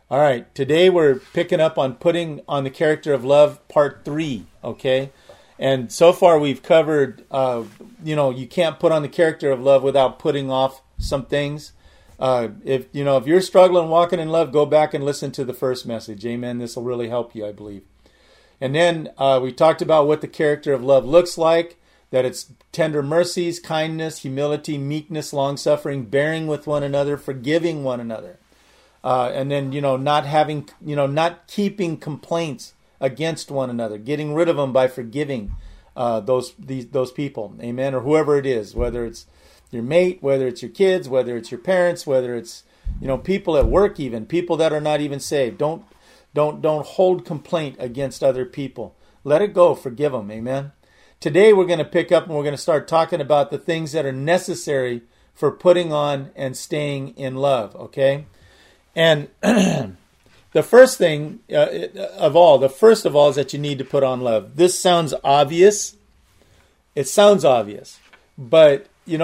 All right, today we're picking up on putting on the character of love, part 3, okay? And so far we've covered, you can't put on the character of love without putting off some things. If you're struggling walking in love, go back and listen to the first message. Amen. This will really help you, I believe. And then we talked about what the character of love looks like, that it's tender mercies, kindness, humility, meekness, long-suffering, bearing with one another, forgiving one another. And then, not keeping complaints against one another, getting rid of them by forgiving those people. Amen. Or whoever it is, whether it's your mate, whether it's your kids, whether it's your parents, whether it's, people at work, even people that are not even saved. Don't hold complaint against other people. Let it go. Forgive them. Amen. Today we're going to pick up and we're going to start talking about the things that are necessary for putting on and staying in love. Okay. And the first of all is that you need to put on love. This sounds obvious. It sounds obvious, but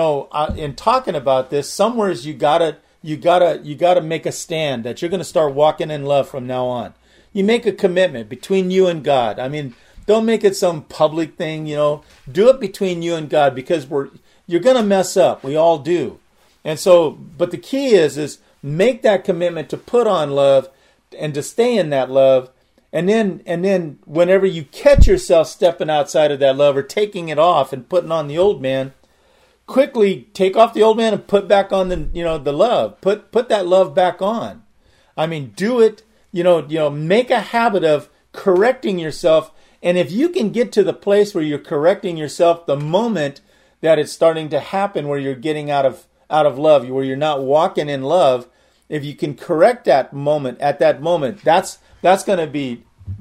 in talking about this, somewhere you gotta make a stand that you're going to start walking in love from now on. You make a commitment between you and God. I mean, don't make it some public thing. Do it between you and God, because you're going to mess up. We all do, and so. But the key is make that commitment to put on love and to stay in that love. And then whenever you catch yourself stepping outside of that love or taking it off and putting on the old man, quickly take off the old man and put back on the love. Put that love back on. I mean, do it, make a habit of correcting yourself. And if you can get to the place where you're correcting yourself the moment that it's starting to happen, where you're getting out of love, where you're not walking in love, if you can correct that moment, that's going to be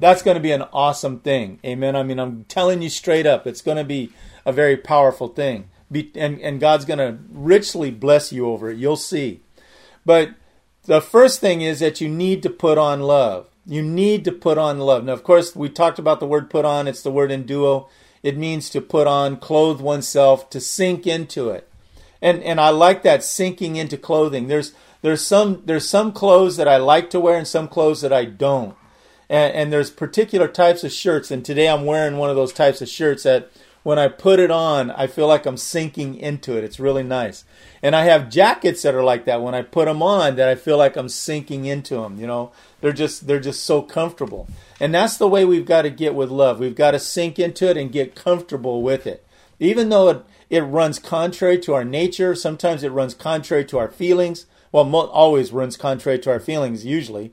an awesome thing. Amen. I mean, I'm telling you straight up, it's going to be a very powerful thing. And God's going to richly bless you over it. You'll see. But the first thing is that you need to put on love. You need to put on love. Now, of course, we talked about the word put on. It's the word enduo. It means to put on, clothe oneself, to sink into it. And I like that, sinking into clothing. There's some clothes that I like to wear and some clothes that I don't. And there's particular types of shirts. And today I'm wearing one of those types of shirts that when I put it on, I feel like I'm sinking into it. It's really nice. And I have jackets that are like that. When I put them on, that I feel like I'm sinking into them. They're just so comfortable. And that's the way we've got to get with love. We've got to sink into it and get comfortable with it. Even though it runs contrary to our nature, sometimes it runs contrary to our feelings. Well, always runs contrary to our feelings, usually.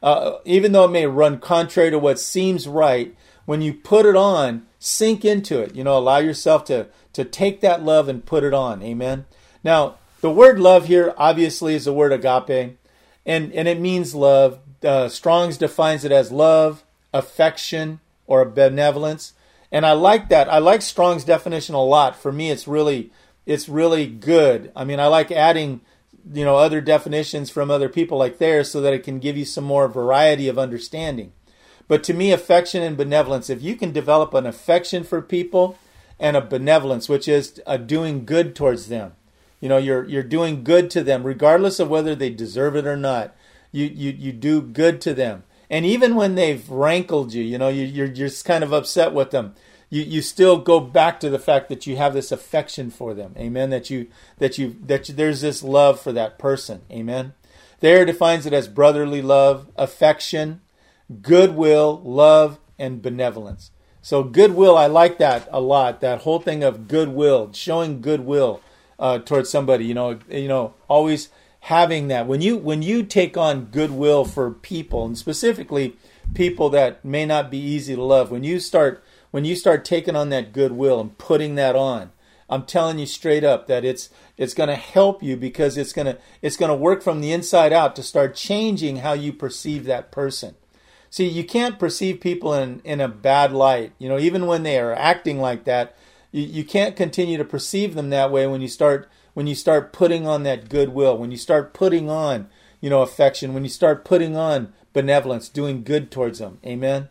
Even though it may run contrary to what seems right, when you put it on, sink into it. Allow yourself to take that love and put it on. Amen. Now, the word love here obviously is the word agape, and it means love. Strong's defines it as love, affection, or benevolence. And I like that. I like Strong's definition a lot. For me, it's really good. I mean, I like adding other definitions from other people like theirs so that it can give you some more variety of understanding. But to me, affection and benevolence, if you can develop an affection for people and a benevolence, which is doing good towards them, you're doing good to them, regardless of whether they deserve it or not. You do good to them. And even when they've rankled you, you're just kind of upset with them, you still go back to the fact that you have this affection for them. Amen. That there's this love for that person. Amen. There defines it as brotherly love, affection, goodwill, love, and benevolence. So goodwill, I like that a lot. That whole thing of goodwill, showing goodwill towards somebody. Always having that. When you take on goodwill for people, and specifically people that may not be easy to love, when you start taking on that goodwill and putting that on, I'm telling you straight up that it's going to help you, because it's going to work from the inside out to start changing how you perceive that person. See, you can't perceive people in a bad light. Even when they are acting like that, you can't continue to perceive them that way when you start putting on that goodwill, when you start putting on, affection, when you start putting on benevolence, doing good towards them. Amen.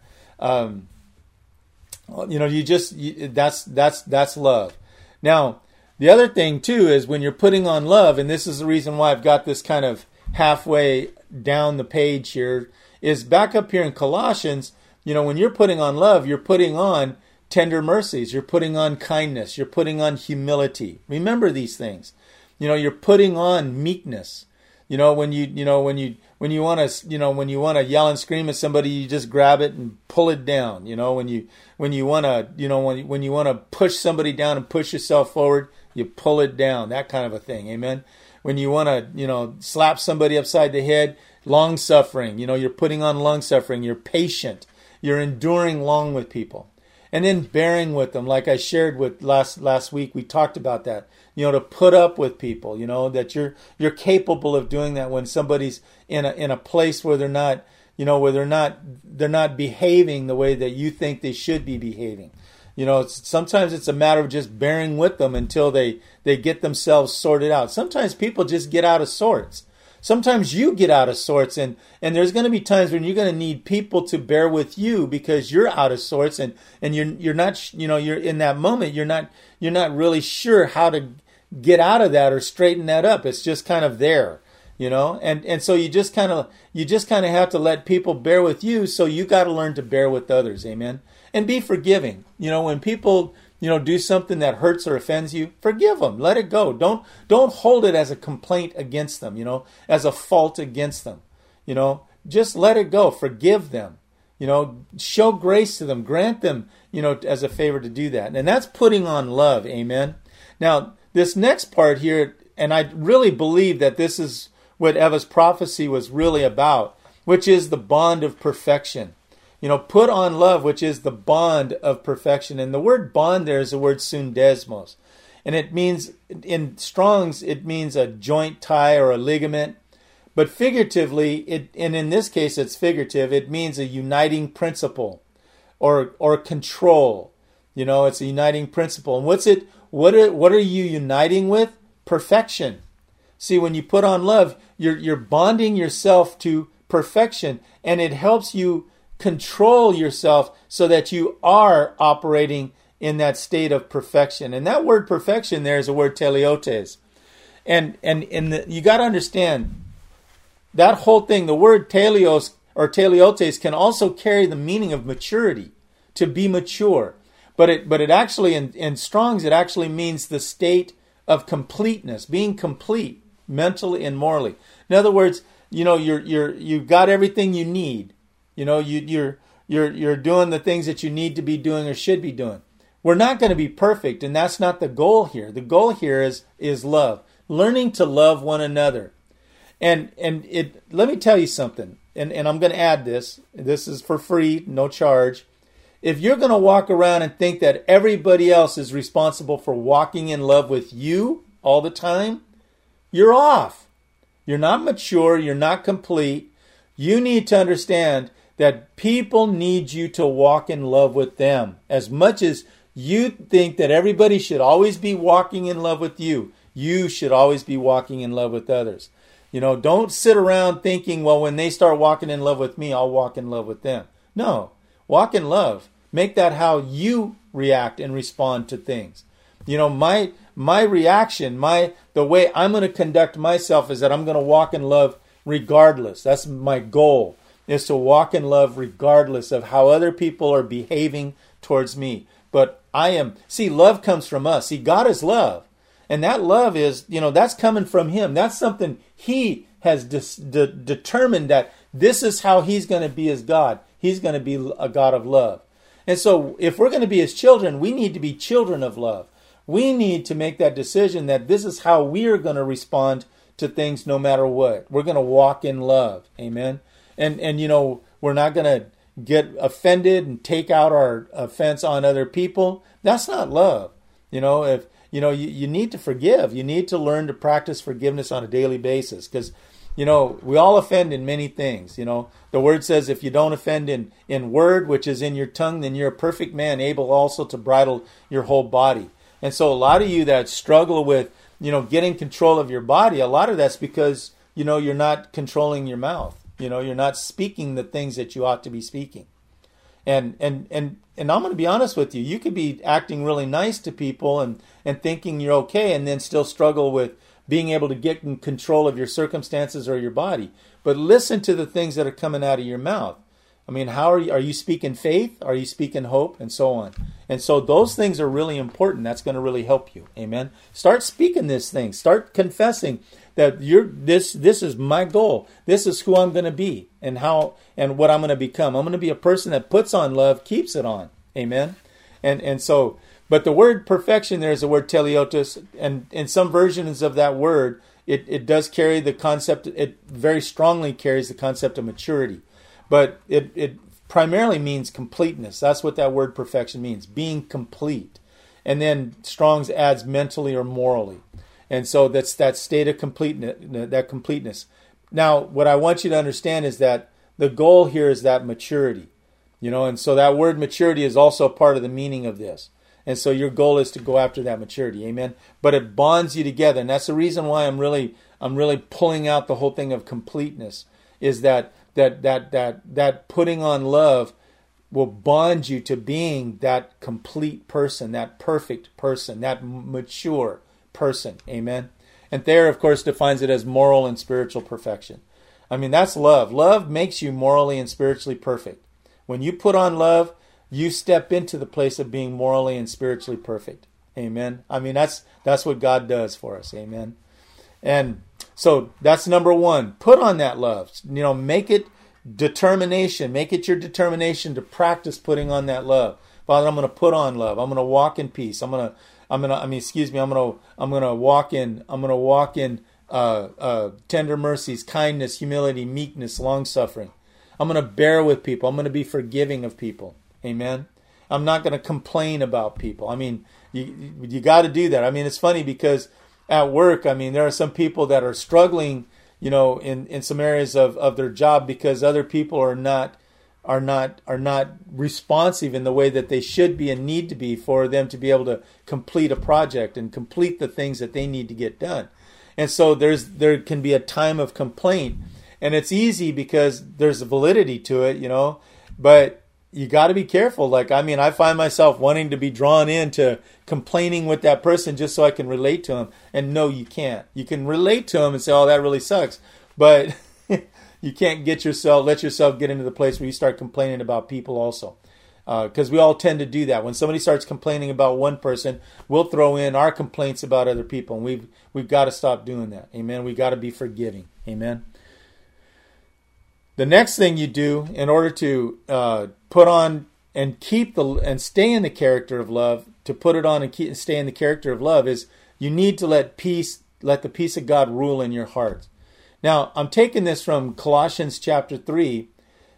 That's love. Now, the other thing too is when you're putting on love, and this is the reason why I've got this kind of halfway down the page here, is back up here in Colossians. When you're putting on love, you're putting on tender mercies, you're putting on kindness, you're putting on humility. Remember these things. You're putting on meekness. When you want to yell and scream at somebody, you just grab it and pull it down. When you want to push somebody down and push yourself forward, you pull it down. That kind of a thing. Amen. When you want to slap somebody upside the head, long suffering. You're putting on long suffering. You're patient. You're enduring long with people. And then bearing with them, like I shared with last week, we talked about that. To put up with people, that you're capable of doing that when somebody's in a place where they're not, they're not behaving the way that you think they should be behaving. Sometimes it's a matter of just bearing with them until they get themselves sorted out. Sometimes people just get out of sorts. Sometimes you get out of sorts, and there's going to be times when you're going to need people to bear with you because you're out of sorts, and you're not, you're in that moment, you're not really sure how to get out of that or straighten that up. It's just kind of there, and so you just kind of have to let people bear with you. So you got to learn to bear with others. Amen. And be forgiving. When people do something that hurts or offends you, forgive them. Let it go. Don't hold it as a complaint against them, as a fault against them. Just let it go. Forgive them. Show grace to them. Grant them, as a favor to do that. And that's putting on love. Amen. Now, this next part here, and I really believe that this is what Eva's prophecy was really about, which is the bond of perfection. Put on love, which is the bond of perfection. And the word bond there is the word sundesmos. And it means, in Strong's, it means a joint tie or a ligament. But figuratively, and in this case it's figurative, it means a uniting principle or control. It's a uniting principle. And what are you uniting with? Perfection. See, when you put on love, you're bonding yourself to perfection, and it helps you control yourself so that you are operating in that state of perfection. And that word perfection there is the word teleotes. And you got to understand that whole thing, the word teleos or teleotes can also carry the meaning of maturity, to be mature. But it actually, in Strong's, it actually means the state of completeness, being complete mentally and morally. In other words, you've got everything you need. You're doing the things that you need to be doing or should be doing. We're not going to be perfect, and that's not the goal here. The goal here is love, learning to love one another. And let me tell you something, and I'm going to add this. This is for free, no charge. If you're going to walk around and think that everybody else is responsible for walking in love with you all the time, you're off. You're not mature. You're not complete. You need to understand that people need you to walk in love with them. As much as you think that everybody should always be walking in love with you, you should always be walking in love with others. Don't sit around thinking, well, when they start walking in love with me, I'll walk in love with them. No, walk in love. Make that how you react and respond to things. My reaction, the way I'm going to conduct myself is that I'm going to walk in love regardless. That's my goal, is to walk in love regardless of how other people are behaving towards me. But love comes from us. See, God is love. And that love is, that's coming from Him. That's something He has determined that this is how He's going to be as God. He's going to be a God of love. And so if we're going to be His children, we need to be children of love. We need to make that decision that this is how we are going to respond to things no matter what. We're going to walk in love. Amen. And we're not going to get offended and take out our offense on other people. That's not love. You need to forgive. You need to learn to practice forgiveness on a daily basis, because we all offend in many things. The word says if you don't offend in word, which is in your tongue, then you're a perfect man, able also to bridle your whole body. And so a lot of you that struggle with, getting control of your body, a lot of that's because, you're not controlling your mouth. You're not speaking the things that you ought to be speaking. And I'm going to be honest with you. You could be acting really nice to people and thinking you're okay, and then still struggle with being able to get in control of your circumstances or your body. But listen to the things that are coming out of your mouth. I mean, how are you speaking faith? Are you speaking hope? And so on. And so those things are really important. That's going to really help you. Amen. Start speaking this thing. Start confessing that this is my goal. This is who I'm going to be and what I'm going to become. I'm going to be a person that puts on love, keeps it on. Amen. And so, but the word perfection there is the word teleotos, and in some versions of that word, it does carry the concept. It very strongly carries the concept of maturity. But it primarily means completeness. That's what that word perfection means, being complete. And then Strong's adds mentally or morally. And so that's that state of completeness. Now, what I want you to understand is that the goal here is that maturity. And so that word maturity is also part of the meaning of this. And so your goal is to go after that maturity. Amen. But it bonds you together. And that's the reason why I'm really pulling out the whole thing of completeness, is that putting on love will bond you to being that complete person, that perfect person, that mature person. Amen. And Thayer, of course, defines it as moral and spiritual perfection. I mean, that's love. Love makes you morally and spiritually perfect. When you put on love, you step into the place of being morally and spiritually perfect. Amen. I mean, that's what God does for us. Amen. And so that's number one. Put on that love. Make it determination. Make it your determination to practice putting on that love. Father, I'm going to put on love. I'm going to walk in peace. I'm going to walk in tender mercies, kindness, humility, meekness, long-suffering. I'm going to bear with people. I'm going to be forgiving of people. Amen. I'm not going to complain about people. I mean, you got to do that. I mean, it's funny because at work, I mean, there are some people that are struggling, in some areas of their job because other people are not responsive in the way that they should be and need to be for them to be able to complete a project and complete the things that they need to get done. And so there can be a time of complaint, and it's easy because there's a validity to it, but you got to be careful. I find myself wanting to be drawn into complaining with that person just so I can relate to him. And no, you can't. You can relate to him and say, oh, that really sucks. But you can't let yourself get into the place where you start complaining about people also. Because we all tend to do that. When somebody starts complaining about one person, we'll throw in our complaints about other people. And we've got to stop doing that. Amen. We've got to be forgiving. Amen. The next thing you do in order to put on and and stay in the character of love, to put it on and stay in the character of love, is you need to let the peace of God rule in your heart. Now, I'm taking this from Colossians chapter 3,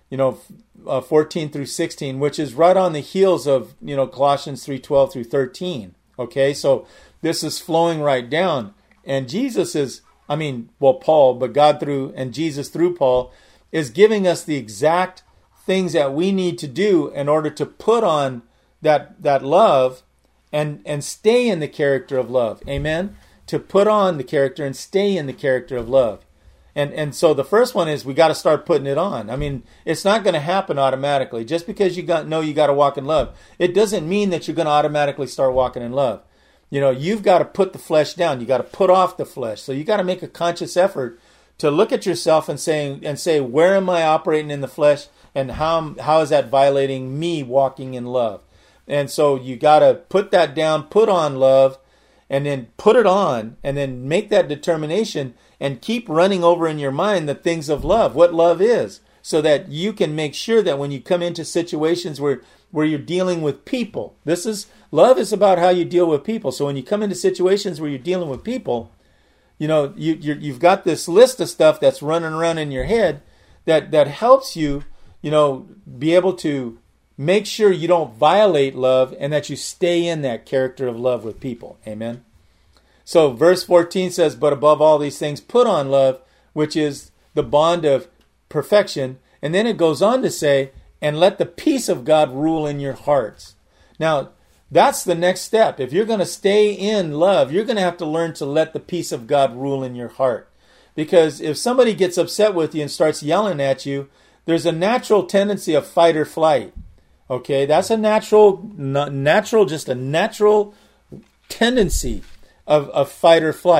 14 through 16, which is right on the heels of, Colossians 3:12 through 13. Okay, so this is flowing right down. And Paul, but God and Jesus through Paul, is giving us the exact things that we need to do in order to put on that love and stay in the character of love. Amen? To put on the character and stay in the character of love. And so the first one is we got to start putting it on. I mean, it's not going to happen automatically. Just because you got to walk in love, it doesn't mean that you're going to automatically start walking in love. You've got to put the flesh down. You got to put off the flesh. So you got to make a conscious effort to look at yourself and say, where am I operating in the flesh, and how is that violating me walking in love? And so you got to put that down, put on love, and then put it on, and then make that determination and keep running over in your mind the things of love, what love is, so that you can make sure that when you come into situations where you're dealing with people, love is about how you deal with people. So when you come into situations where you're dealing with people, you've got this list of stuff that's running around in your head that helps you, be able to make sure you don't violate love and that you stay in that character of love with people. Amen. So verse 14 says, but above all these things, put on love, which is the bond of perfection. And then it goes on to say, and let the peace of God rule in your hearts. Now, that's the next step. If you're going to stay in love, you're going to have to learn to let the peace of God rule in your heart. Because if somebody gets upset with you and starts yelling at you, there's a natural tendency of fight or flight. Okay, that's a natural tendency of fight or flight.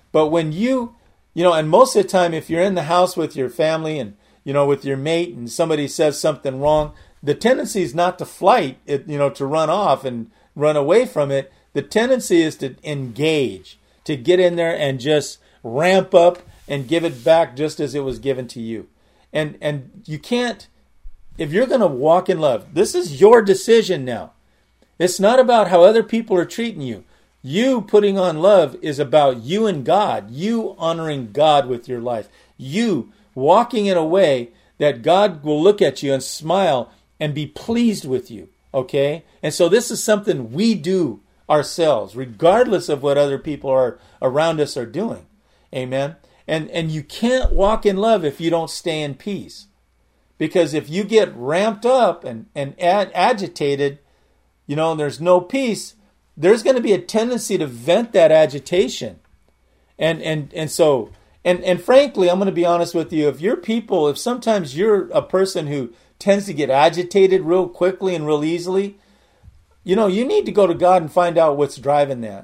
But when and most of the time, if you're in the house with your family and, with your mate and somebody says something wrong, the tendency is not to flight, to run off and run away from it. The tendency is to engage, to get in there and just ramp up and give it back just as it was given to you. And you can't, if you're going to walk in love, this is your decision now. It's not about how other people are treating you. You putting on love is about you and God, you honoring God with your life, you walking in a way that God will look at you and smile and be pleased with you, okay? And so this is something we do ourselves, regardless of what other people are around us are doing, amen? And you can't walk in love if you don't stay in peace. Because if you get ramped up and agitated, and there's no peace, there's going to be a tendency to vent that agitation. And so frankly, I'm going to be honest with you, if sometimes you're a person who tends to get agitated real quickly and real easily, you need to go to God and find out what's driving that.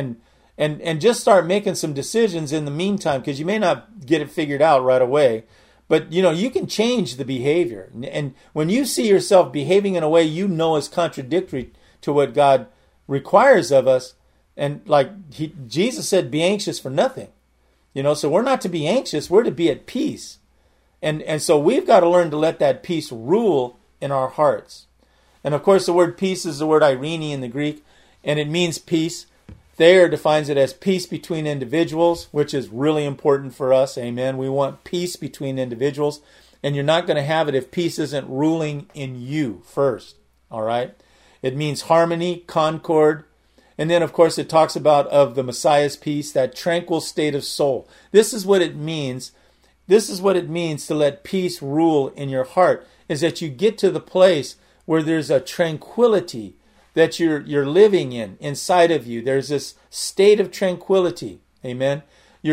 And just start making some decisions in the meantime, because you may not get it figured out right away. But, you can change the behavior. And when you see yourself behaving in a way is contradictory to what God requires of us, and Jesus said, be anxious for nothing. So we're not to be anxious, we're to be at peace. And so we've got to learn to let that peace rule in our hearts. And of course, the word peace is the word eirene in the Greek, and it means peace. Thayer defines it as peace between individuals, which is really important for us. Amen. We want peace between individuals. And you're not going to have it if peace isn't ruling in you first. All right. It means harmony, concord. And then, of course, it talks about of the Messiah's peace, that tranquil state of soul. This is what it means. This is what it means to let peace rule in your heart, is that you get to the place where there's a tranquility that you're living inside of you. There's this state of tranquility. Amen.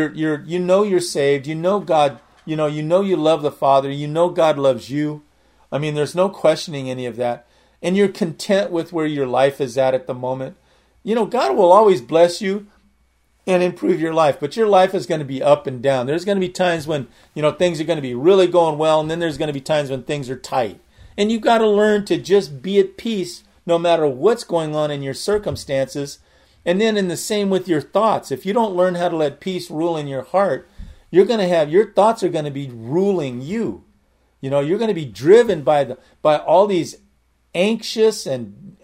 You're saved. God. You love the Father. God loves you. I mean, there's no questioning any of that. And you're content with where your life is at the moment. God will always bless you and improve your life, but your life is going to be up and down. There's going to be times when, things are going to be really going well, and then there's going to be times when things are tight. And you've got to learn to just be at peace no matter what's going on in your circumstances. And then in the same with your thoughts. If you don't learn how to let peace rule in your heart, your thoughts are going to be ruling you. You're going to be driven by all these anxious and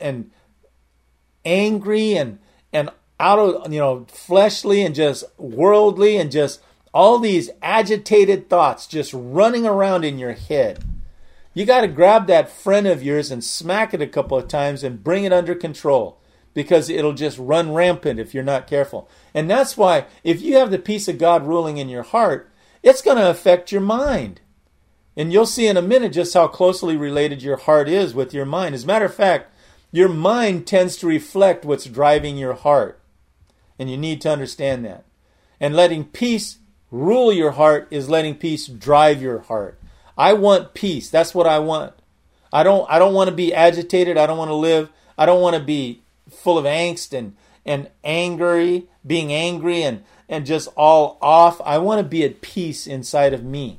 angry and out of, fleshly and just worldly and just all these agitated thoughts just running around in your head. You got to grab that friend of yours and smack it a couple of times and bring it under control, because it'll just run rampant if you're not careful. And that's why if you have the peace of God ruling in your heart, it's going to affect your mind. And you'll see in a minute just how closely related your heart is with your mind. As a matter of fact, your mind tends to reflect what's driving your heart. And you need to understand that. And letting peace rule your heart is letting peace drive your heart. I want peace. That's what I want. I don't want to be agitated. I don't want to be full of angst and being angry and just all off. I want to be at peace inside of me.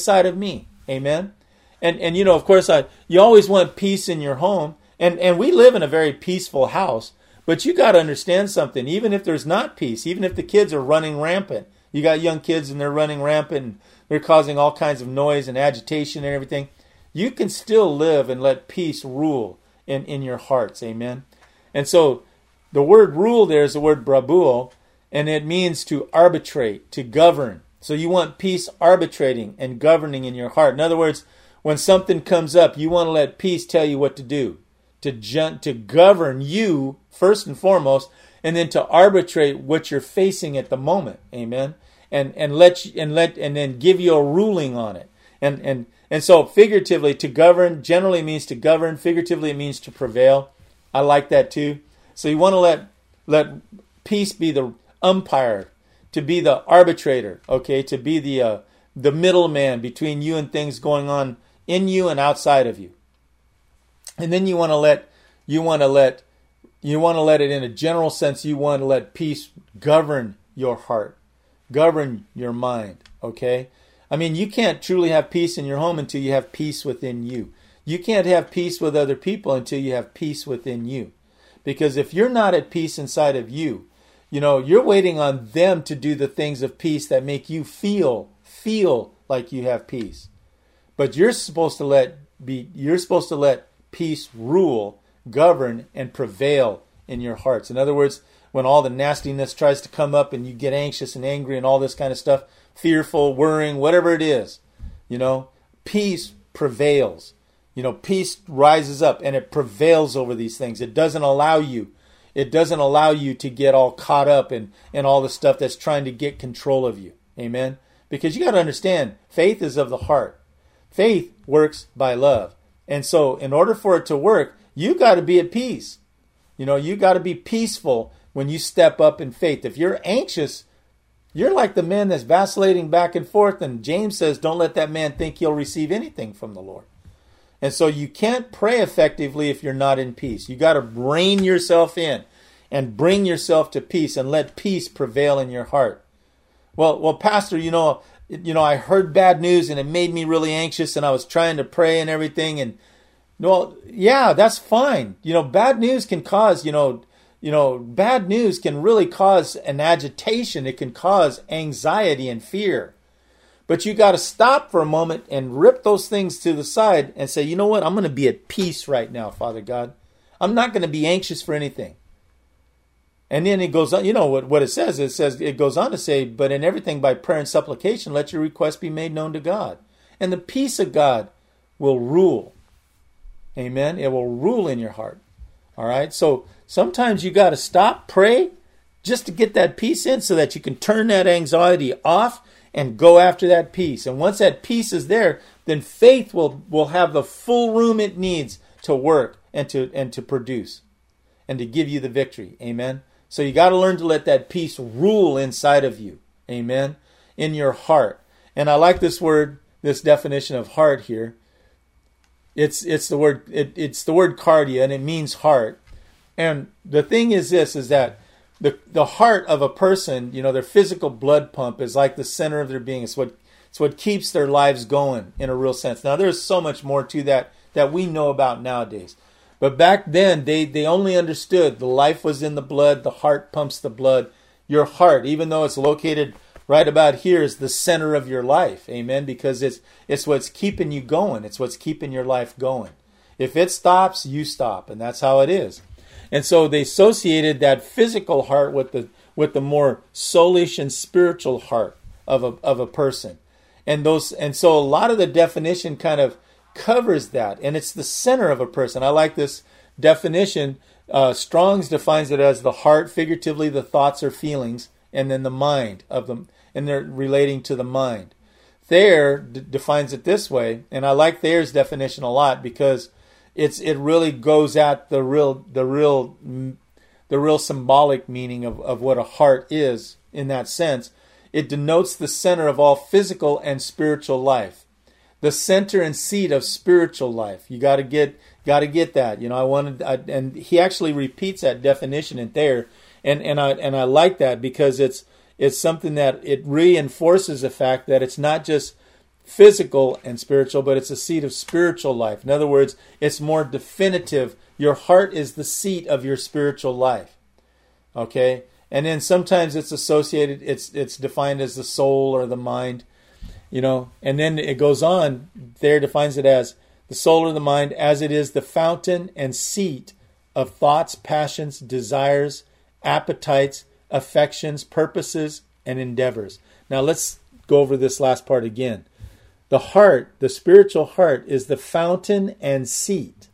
Amen. And of course, you always want peace in your home. And we live in a very peaceful house, but you got to understand something. Even if there's not peace, even if the kids are running rampant, you got young kids and they're running rampant and they're causing all kinds of noise and agitation and everything, you can still live and let peace rule in your hearts. Amen. And so the word rule there is the word brabuo, and it means to arbitrate, to govern. So you want peace arbitrating and governing in your heart. In other words, when something comes up, you want to let peace tell you what to do, to govern you first and foremost, and then to arbitrate what you're facing at the moment. Amen. And then give you a ruling on it. And so figuratively, to govern generally means to govern. Figuratively, it means to prevail. I like that too. So you want to let peace be the umpire, to be the arbitrator, okay, to be the middleman between you and things going on in you and outside of you. And then you want to let it in a general sense. You want to let peace govern your heart. govern your mind, okay? I mean, you can't truly have peace in your home until you have peace within you. You can't have peace with other people until you have peace within you. Because if you're not at peace inside of you, you're waiting on them to do the things of peace that make you feel like you have peace. But you're supposed to let peace rule, govern, and prevail in your hearts. In other words, when all the nastiness tries to come up and you get anxious and angry and all this kind of stuff, fearful, worrying, whatever it is, peace prevails. Peace rises up and it prevails over these things. It doesn't allow you to get all caught up in all the stuff that's trying to get control of you. Amen? Because you got to understand, faith is of the heart. Faith works by love. And so in order for it to work, you got to be at peace. You got to be peaceful when you step up in faith. If you're anxious, you're like the man that's vacillating back and forth. And James says, don't let that man think he'll receive anything from the Lord. And so you can't pray effectively if you're not in peace. You got to rein yourself in and bring yourself to peace and let peace prevail in your heart. Well, Pastor, I heard bad news and it made me really anxious and I was trying to pray and everything. And well, yeah, that's fine. Bad news can cause, bad news can really cause an agitation. It can cause anxiety and fear. But you got to stop for a moment and rip those things to the side and say, you know what? I'm going to be at peace right now, Father God. I'm not going to be anxious for anything. And then it goes on, what it says? It goes on to say, but in everything by prayer and supplication, let your requests be made known to God. And the peace of God will rule. Amen. It will rule in your heart. All right. So sometimes you got to stop, pray, just to get that peace in so that you can turn that anxiety off and go after that peace. And once that peace is there, then faith will have the full room it needs to work and to produce and to give you the victory. Amen. So you got to learn to let that peace rule inside of you. Amen. In your heart. And I like this word, this definition of heart here. It's the word cardia, and it means heart. And the thing is this, is that the heart of a person, their physical blood pump is like the center of their being. It's what keeps their lives going in a real sense. Now, there's so much more to that we know about nowadays. But back then, they only understood the life was in the blood. The heart pumps the blood. Your heart, even though it's located right about here, is the center of your life. Amen? Because it's what's keeping you going. It's what's keeping your life going. If it stops, you stop. And that's how it is. And so they associated that physical heart with the more soulish and spiritual heart of a person. And so a lot of the definition kind of covers that. And it's the center of a person. I like this definition. Strong's defines it as the heart, figuratively the thoughts or feelings, and then the mind of them, and they're relating to the mind. Thayer defines it this way, and I like Thayer's definition a lot because it really goes at the real symbolic meaning of what a heart is in that sense. It denotes the center of all physical and spiritual life, the center and seat of spiritual life. You got to get that. And he actually repeats that definition in Thayer, and I like that because it's something that it reinforces the fact that it's not just physical and spiritual, but it's a seat of spiritual life. In other words, it's more definitive. Your heart is the seat of your spiritual life. Okay? And then sometimes it's associated, it's defined as the soul or the mind, and then it goes on, there defines it as the soul or the mind, as it is the fountain and seat of thoughts, passions, desires, appetites, affections, purposes, and endeavors. Now let's go over this last part again. The heart, the spiritual heart, is the fountain and seat.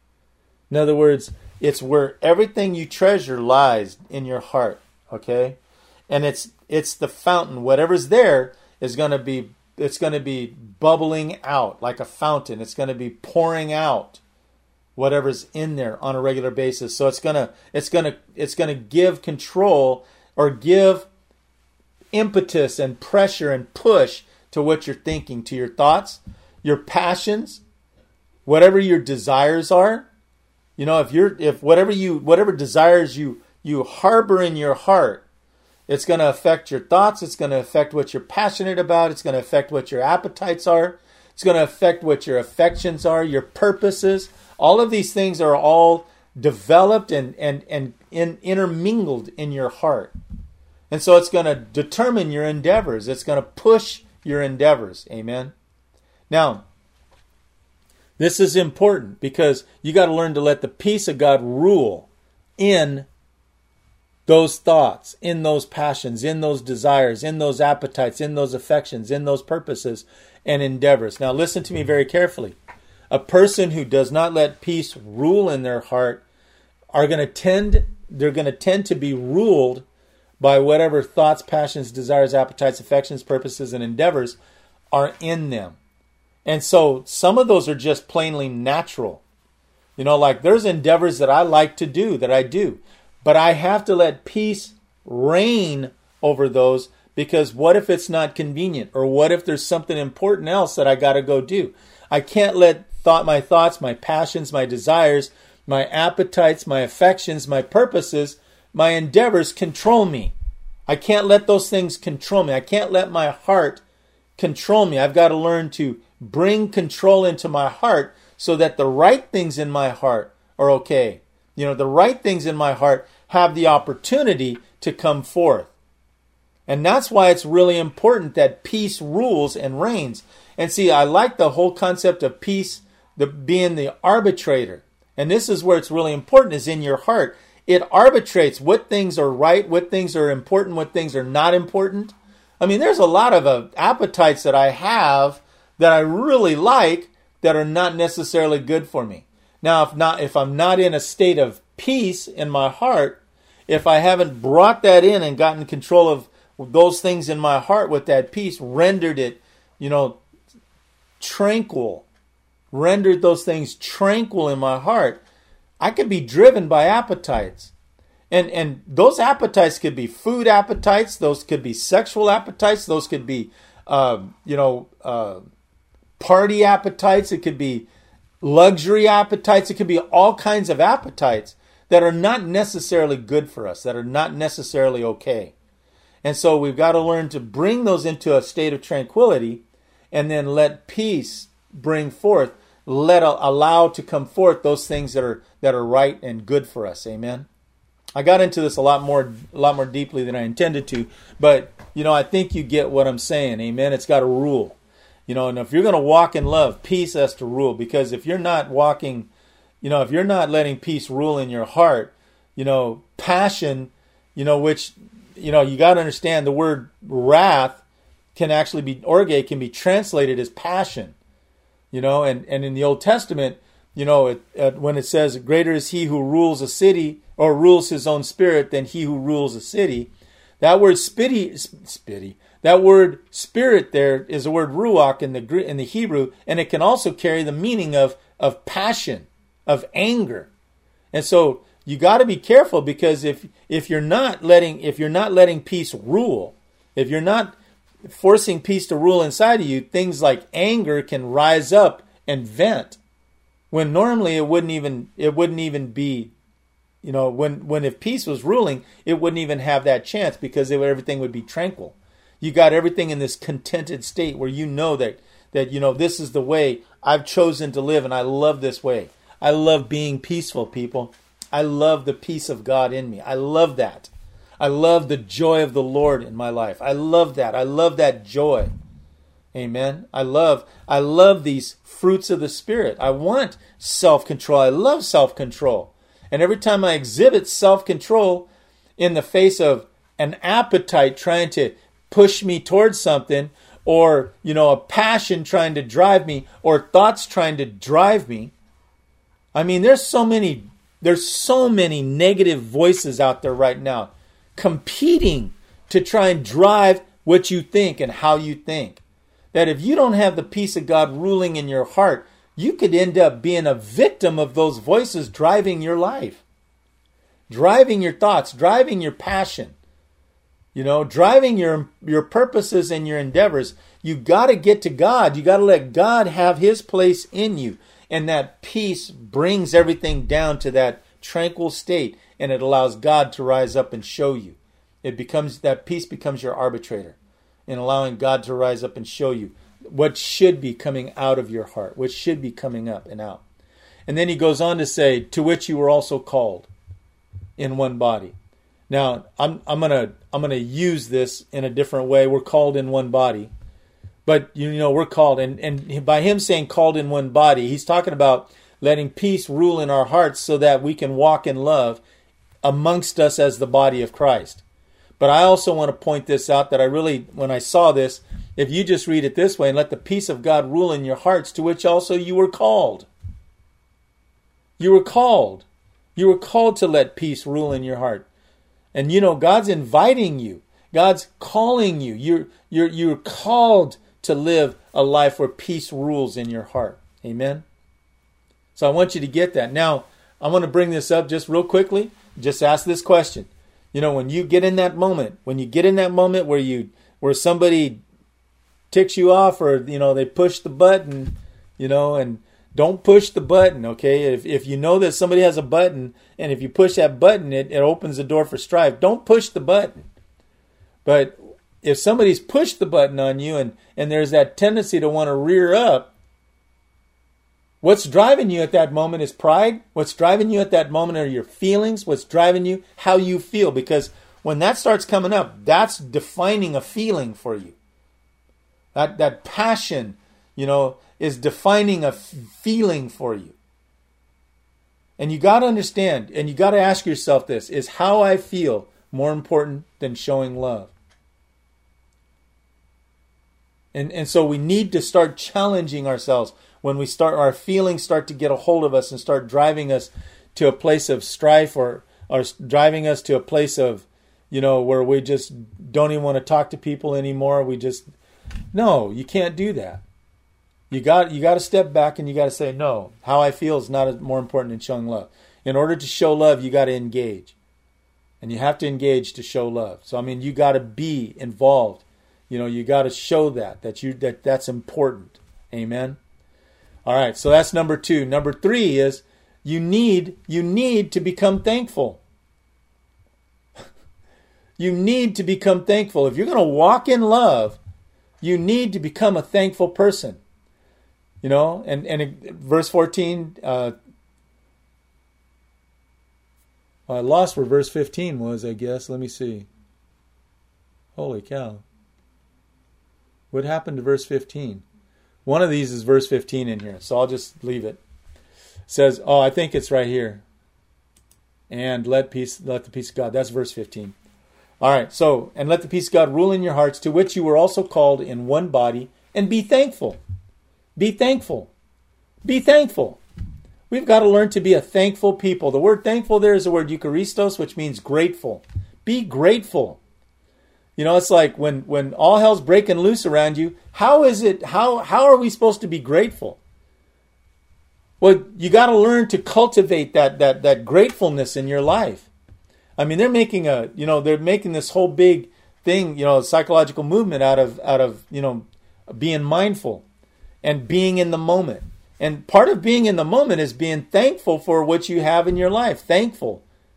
In other words, it's where everything you treasure lies in your heart. Okay? And it's the fountain. Whatever's there is going to be bubbling out like a fountain. It's going to be pouring out whatever's in there on a regular basis. So it's going to give control or give impetus and pressure and push to what you're thinking, to your thoughts, your passions, whatever your desires are. If whatever desires you harbor in your heart, It's going to affect your thoughts. It's going to affect what you're passionate about. It's going to affect what your appetites are. It's going to affect what your affections are, your purposes. All of these things are all developed and intermingled in your heart. And so it's going to determine your endeavors. It's going to push your endeavors. Amen. Now, this is important because you got to learn to let the peace of God rule in those thoughts, in those passions, in those desires, in those appetites, in those affections, in those purposes and endeavors. Now listen to me very carefully. A person who does not let peace rule in their heart they're going to tend to be ruled by whatever thoughts, passions, desires, appetites, affections, purposes, and endeavors are in them. And so some of those are just plainly natural. Like there's endeavors that I like to do, that I do. But I have to let peace reign over those, because what if it's not convenient? Or what if there's something important else that I got to go do? I can't let my thoughts, my passions, my desires, my appetites, my affections, my purposes, my endeavors control me. I can't let those things control me. I can't let my heart control me. I've got to learn to bring control into my heart so that the right things in my heart are okay. The right things in my heart have the opportunity to come forth. And that's why it's really important that peace rules and reigns. And see, I like the whole concept of peace being the arbitrator. And this is where it's really important, is in your heart. It arbitrates what things are right, what things are important, what things are not important. I mean, there's a lot of appetites that I have that I really like that are not necessarily good for me. Now, if I'm not in a state of peace in my heart, if I haven't brought that in and gotten control of those things in my heart with that peace, rendered it, tranquil, rendered those things tranquil in my heart, I could be driven by appetites. And those appetites could be food appetites, those could be sexual appetites, those could be, party appetites, it could be luxury appetites, it could be all kinds of appetites that are not necessarily good for us, that are not necessarily okay. And so we've got to learn to bring those into a state of tranquility and then let peace bring forth, allow to come forth those things that are right and good for us. Amen. I got into this a lot more deeply than I intended to, but I think you get what I'm saying. Amen. It's got to rule. And if you're going to walk in love, peace has to rule, because if you're not walking, if you're not letting peace rule in your heart, passion, which, you got to understand the word wrath can actually be, orge can be translated as passion, and in the Old Testament, when it says greater is he who rules a city or rules his own spirit than he who rules a city, that word that word spirit there is the word ruach in the Hebrew, and it can also carry the meaning of passion, of anger. And so you got to be careful, because if you're not letting peace rule, if you're not forcing peace to rule inside of you, things like anger can rise up and vent, when normally it wouldn't even be, when if peace was ruling, it wouldn't even have that chance, because everything would be tranquil. You got everything in this contented state where that this is the way I've chosen to live, and I love this way. I love being peaceful, people. I love the peace of God in me. I love that. I love the joy of the Lord in my life. I love that. I love that joy. Amen. I love these fruits of the Spirit. I want self-control. I love self-control. And every time I exhibit self-control in the face of an appetite trying to push me towards something, or, a passion trying to drive me, or thoughts trying to drive me. I mean, there's so many negative voices out there right now competing to try and drive what you think and how you think. That if you don't have the peace of God ruling in your heart, you could end up being a victim of those voices driving your life, driving your thoughts, driving your passion. Driving your purposes and your endeavors. You got to get to God. You got to let God have his place in you. And that peace brings everything down to that tranquil state. And it allows God to rise up and show you. That peace becomes your arbitrator in allowing God to rise up and show you what should be coming out of your heart, what should be coming up and out. And then he goes on to say, to which you were also called in one body. Now, I'm gonna use this in a different way. We're called in one body. But, we're called. And by him saying called in one body, he's talking about letting peace rule in our hearts so that we can walk in love amongst us as the body of Christ. But I also want to point this out that when I saw this, if you just read it this way, and let the peace of God rule in your hearts, to which also you were called. You were called. You were called to let peace rule in your heart. And God's inviting you. God's calling you. You're called to live a life where peace rules in your heart. Amen? So I want you to get that. Now, I want to bring this up just real quickly. Just ask this question. When you get in that moment, where somebody ticks you off, or, they push the button, and don't push the button, okay? If you know that somebody has a button, and if you push that button, it opens the door for strife. Don't push the button. But if somebody's pushed the button on you, and there's that tendency to want to rear up, what's driving you at that moment is pride. What's driving you at that moment are your feelings. What's driving you, how you feel. Because when that starts coming up, that's defining a feeling for you. That passion, is defining a feeling for you. And you got to understand, and you got to ask yourself this, is how I feel more important than showing love? And so we need to start challenging ourselves when our feelings start to get a hold of us and start driving us to a place of strife, or driving us to a place of, where we just don't even want to talk to people anymore. No, you can't do that. You got to step back and you got to say, no, how I feel is not more important than showing love. In order to show love, you got to engage. And you have to engage to show love. So, you got to be involved. You got to show that's important. Amen. All right, so that's number 2. Number 3 is you need to become thankful. You need to become thankful. If you're going to walk in love, you need to become a thankful person. And verse 14, I lost where verse 15 was, I guess. Let me see. Holy cow. What happened to verse 15? One of these is verse 15 in here, so I'll just leave it. It says, I think it's right here. And let the peace of God. That's verse 15. All right, so, and let the peace of God rule in your hearts, to which you were also called in one body, and be thankful. Be thankful. Be thankful. We've got to learn to be a thankful people. The word thankful there is the word Eucharistos, which means grateful. Be grateful. It's like when all hell's breaking loose around you, how are we supposed to be grateful? Well, you got to learn to cultivate that gratefulness in your life. They're making this whole big thing, psychological movement out of being mindful and being in the moment. And part of being in the moment is being thankful for what you have in your life. Thankful,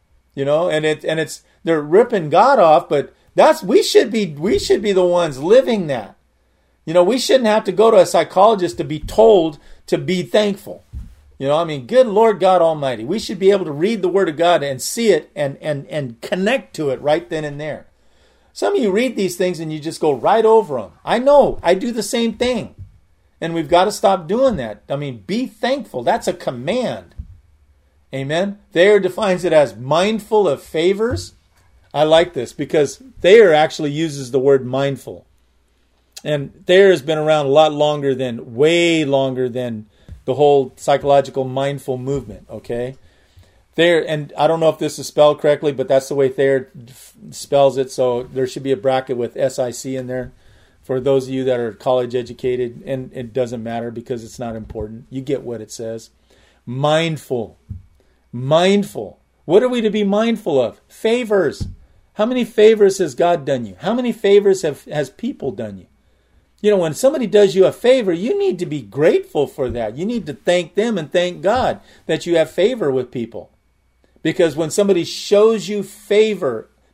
and they're ripping God off, but we should be the ones living that. We shouldn't have to go to a psychologist to be told to be thankful. Good Lord God Almighty. We should be able to read the Word of God and see it and connect to it right then and there. Some of you read these things and you just go right over them. I know. I do the same thing. And we've got to stop doing that. Be thankful. That's a command. Amen. Thayer defines it as mindful of favors. I like this because Thayer actually uses the word mindful. And Thayer has been around way longer than the whole psychological mindful movement, okay? Thayer, and I don't know if this is spelled correctly, but that's the way Thayer spells it, so there should be a bracket with SIC in there for those of you that are college educated, and it doesn't matter because it's not important. You get what it says. Mindful. Mindful. What are we to be mindful of? Favors. How many favors has God done you? How many favors has people done you? When somebody does you a favor, you need to be grateful for that. You need to thank them and thank God that you have favor with people. Because when somebody shows you favor,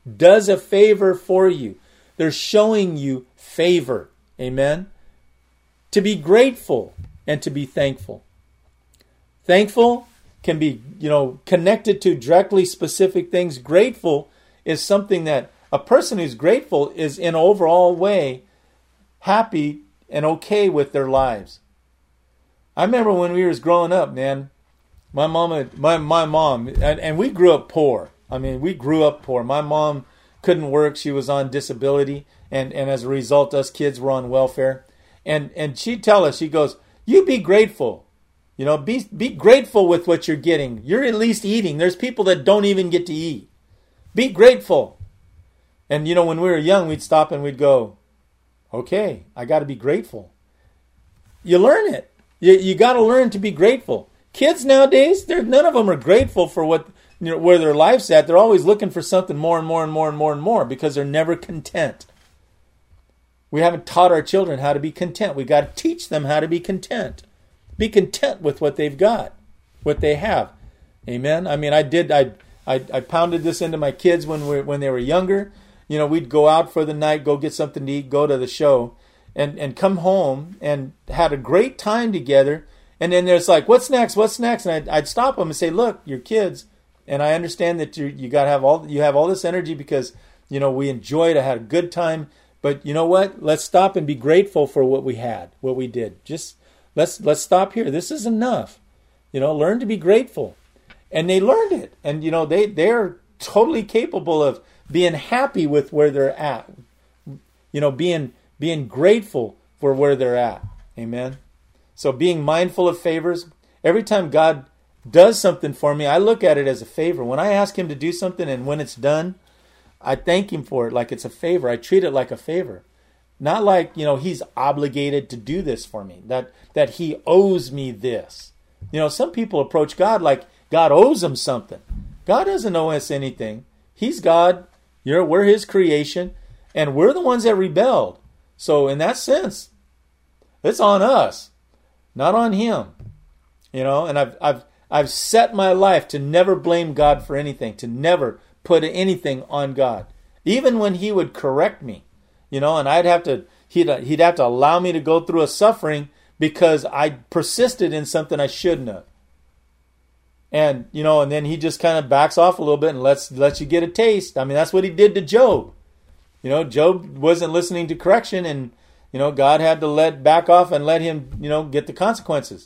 does a favor for you. They're showing you favor. Amen? To be grateful and to be thankful. Thankful can be, connected to directly specific things. Grateful is something that a person who's grateful is in an overall way happy and okay with their lives. I remember when we was growing up, man, my mom, and we grew up poor. I mean, we grew up poor. My mom couldn't work. She was on disability. And as a result, us kids were on welfare. And she'd tell us, she goes, you be grateful. Be grateful with what you're getting. You're at least eating. There's people that don't even get to eat. Be grateful. And, when we were young, we'd stop and we'd go, okay, I got to be grateful. You learn it. You got to learn to be grateful. Kids nowadays, none of them are grateful for where their life's at. They're always looking for something more and more and more and more and more because they're never content. We haven't taught our children how to be content. We got to teach them how to be content. Be content with what they've got, what they have. Amen. I mean, I pounded this into my kids when they were younger. We'd go out for the night, go get something to eat, go to the show, and come home and had a great time together. And then there's like, what's next? What's next? And I'd stop them and say, look, you're kids, and I understand that you have all this energy because we enjoy to have a good time. But you know what? Let's stop and be grateful for what we had, what we did. Just let's stop here. This is enough. Learn to be grateful. And they learned it. And they're totally capable of being happy with where they're at. Being grateful for where they're at. Amen. So being mindful of favors. Every time God does something for me, I look at it as a favor. When I ask him to do something and when it's done, I thank him for it like it's a favor. I treat it like a favor. Not like, he's obligated to do this for me. That he owes me this. Some people approach God like God owes them something. God doesn't owe us anything. He's God. We're his creation. And we're the ones that rebelled. So in that sense, it's on us, not on him. And I've set my life to never blame God for anything, to never put anything on God. Even when he would correct me, and he'd have to allow me to go through a suffering because I persisted in something I shouldn't have. And, and then he just kind of backs off a little bit and lets you get a taste. I mean, that's what he did to Job. Job wasn't listening to correction and, God had to back off and let him, get the consequences.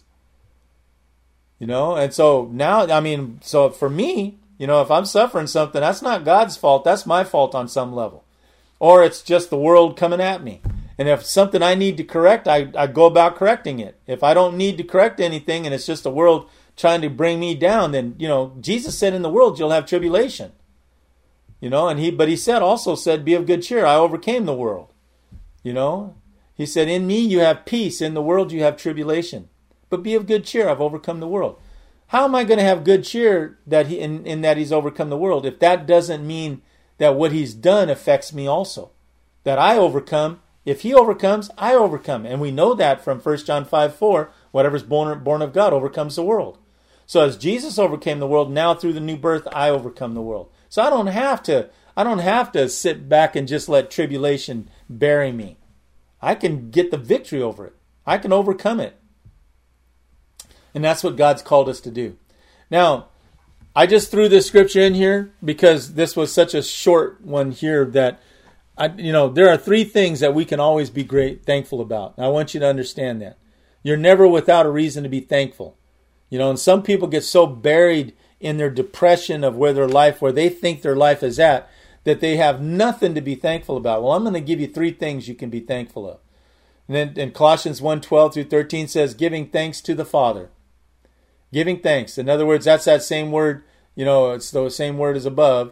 And so now, so for me, if I'm suffering something, that's not God's fault. That's my fault on some level. Or it's just the world coming at me. And if something I need to correct, I go about correcting it. If I don't need to correct anything and it's just the world trying to bring me down, then, Jesus said in the world you'll have tribulation. But he also said, be of good cheer. I overcame the world. He said, in me you have peace. In the world you have tribulation. But be of good cheer. I've overcome the world. How am I going to have good cheer that in that he's overcome the world if that doesn't mean that what he's done affects me also? That I overcome. If he overcomes, I overcome. And we know that from 1 John 5:4, whatever's born of God overcomes the world. So as Jesus overcame the world, now through the new birth, I overcome the world. So I don't have to sit back and just let tribulation bury me. I can get the victory over it. I can overcome it. And that's what God's called us to do. Now, I just threw this scripture in here because this was such a short one here that, there are three things that we can always be thankful about. And I want you to understand that. You're never without a reason to be thankful. And some people get so buried in their depression of where they think their life is at, that they have nothing to be thankful about. Well, I'm going to give you three things you can be thankful of. And then in Colossians 1:12 through 13 says, giving thanks to the Father. Giving thanks. In other words, that's that same word, it's the same word as above.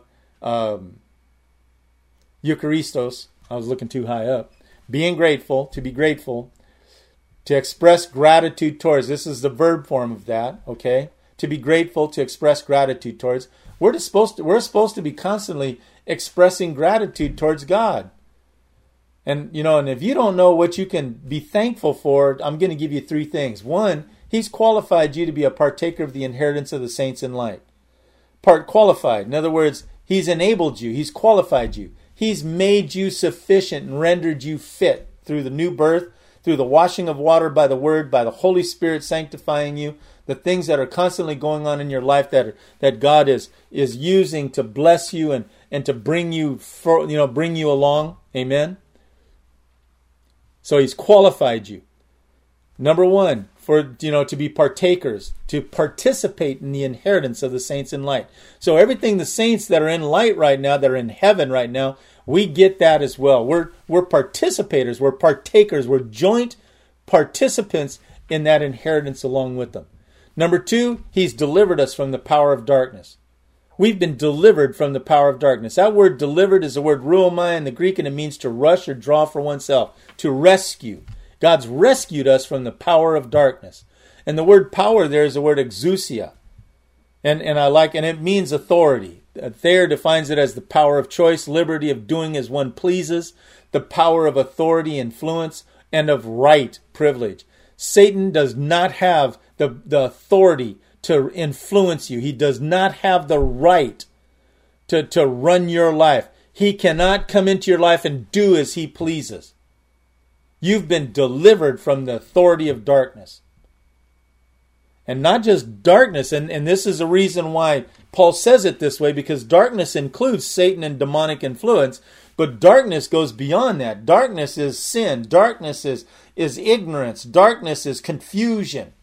Eucharistos. I was looking too high up. Being grateful, to be grateful. To express gratitude towards. This is the verb form of that, okay? To be grateful, to express gratitude towards. We're supposed to be constantly expressing gratitude towards God. And, and if you don't know what you can be thankful for, I'm going to give you three things. One, he's qualified you to be a partaker of the inheritance of the saints in light. Qualified. In other words, He's enabled you. He's qualified you. He's made you sufficient and rendered you fit through the new birth, through the washing of water by the Word, by the Holy Spirit sanctifying you, the things that are constantly going on in your life that God is using to bless you and to bring you along. Amen. So He's qualified you. Number one, to be partakers, to participate in the inheritance of the saints in light. So everything the saints that are in light right now, that are in heaven right now, we get that as well. We're participators, we're partakers, we're joint participants in that inheritance along with them. Number two, He's delivered us from the power of darkness. We've been delivered from the power of darkness. That word delivered is the word ruomai in the Greek, and it means to rush or draw for oneself, to rescue. God's rescued us from the power of darkness. And the word power there is the word exousia. And it means authority. Thayer defines it as the power of choice, liberty of doing as one pleases, the power of authority, influence, and of right, privilege. Satan does not have the authority to influence you. He does not have the right to run your life. He cannot come into your life and do as he pleases. You've been delivered from the authority of darkness. And not just darkness, and this is the reason why Paul says it this way, because darkness includes Satan and demonic influence, but darkness goes beyond that. Darkness is sin. Darkness is ignorance. Darkness is confusion.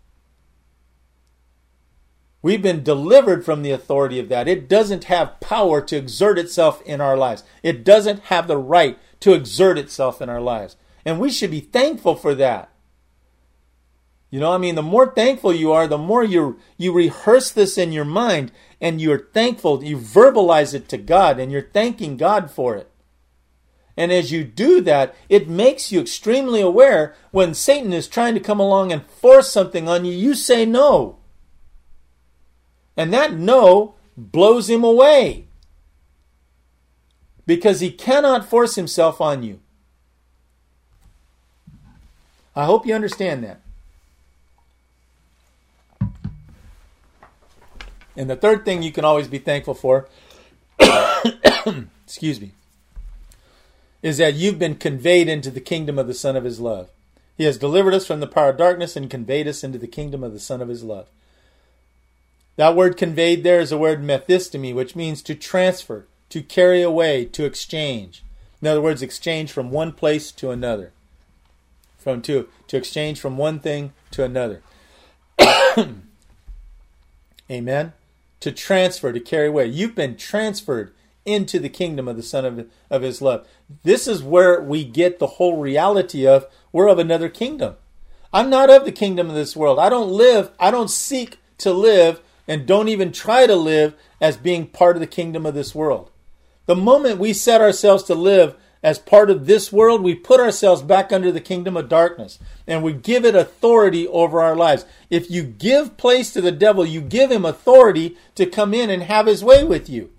We've been delivered from the authority of that. It doesn't have power to exert itself in our lives. It doesn't have the right to exert itself in our lives. And we should be thankful for that. The more thankful you are, the more you rehearse this in your mind and you're thankful, you verbalize it to God and you're thanking God for it. And as you do that, it makes you extremely aware when Satan is trying to come along and force something on you, you say no. And that no blows him away. Because he cannot force himself on you. I hope you understand that. And the third thing you can always be thankful for, excuse me, is that you've been conveyed into the kingdom of the Son of His love. He has delivered us from the power of darkness and conveyed us into the kingdom of the Son of His love. That word conveyed there is the word methistemi, which means to transfer, to carry away, to exchange. In other words, exchange from one place to another. To exchange from one thing to another. Amen? To transfer, to carry away. You've been transferred into the kingdom of the Son of His love. This is where we get the whole reality of we're of another kingdom. I'm not of the kingdom of this world. I don't seek to live and don't even try to live as being part of the kingdom of this world. The moment we set ourselves to live as part of this world, we put ourselves back under the kingdom of darkness and we give it authority over our lives. If you give place to the devil, you give him authority to come in and have his way with you.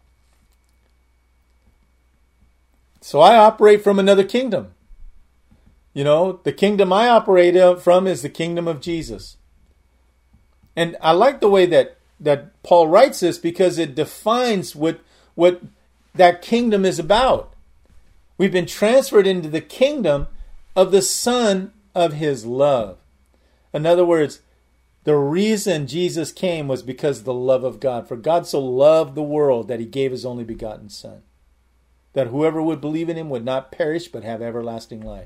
So I operate from another kingdom. The kingdom I operate from is the kingdom of Jesus. And I like the way that Paul writes this because it defines what that kingdom is about. We've been transferred into the kingdom of the Son of His love. In other words, the reason Jesus came was because of the love of God. For God so loved the world that He gave His only begotten Son, that whoever would believe in Him would not perish but have everlasting life.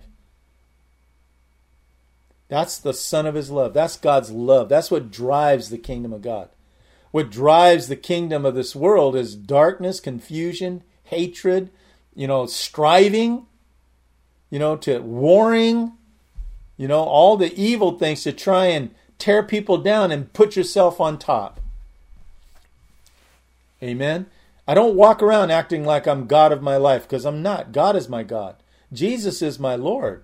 That's the Son of His love. That's God's love. That's what drives the kingdom of God. What drives the kingdom of this world is darkness, confusion, hatred, striving, to warring, all the evil things to try and tear people down and put yourself on top. Amen. I don't walk around acting like I'm God of my life because I'm not. God is my God. Jesus is my Lord.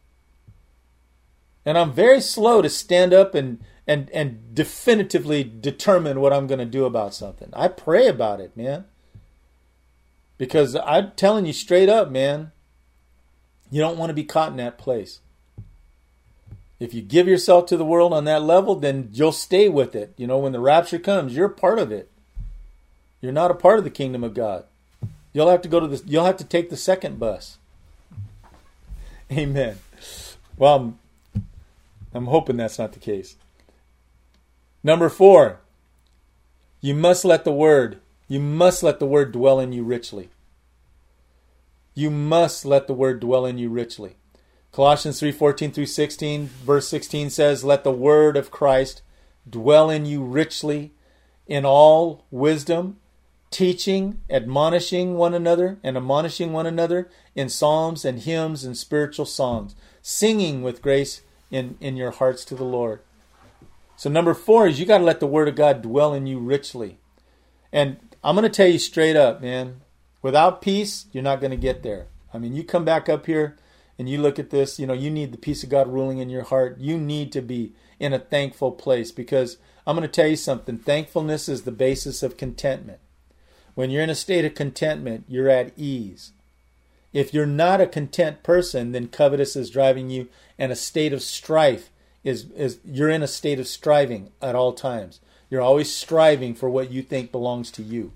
And I'm very slow to stand up and definitively determine what I'm going to do about something. I pray about it, man. Because I'm telling you straight up, man, you don't want to be caught in that place. If you give yourself to the world on that level, then you'll stay with it. When the rapture comes, you're part of it. You're not a part of the kingdom of God. You'll have to take the second bus. Amen. Well, I'm hoping that's not the case. Number 4, you must let the word dwell in you richly. You must let the word dwell in you richly. Colossians 3:14 through 16, verse 16 says, "Let the word of Christ dwell in you richly in all wisdom, teaching, admonishing one another in psalms and hymns and spiritual songs, singing with grace in your hearts to the Lord." So number 4 is you got to let the word of God dwell in you richly. And I'm going to tell you straight up, man, without peace, you're not going to get there. I mean, you come back up here and you look at this, you need the peace of God ruling in your heart. You need to be in a thankful place, because I'm going to tell you something. Thankfulness is the basis of contentment. When you're in a state of contentment, you're at ease. If you're not a content person, then covetous is driving you, and a state of strife is you're in a state of striving at all times. You're always striving for what you think belongs to you.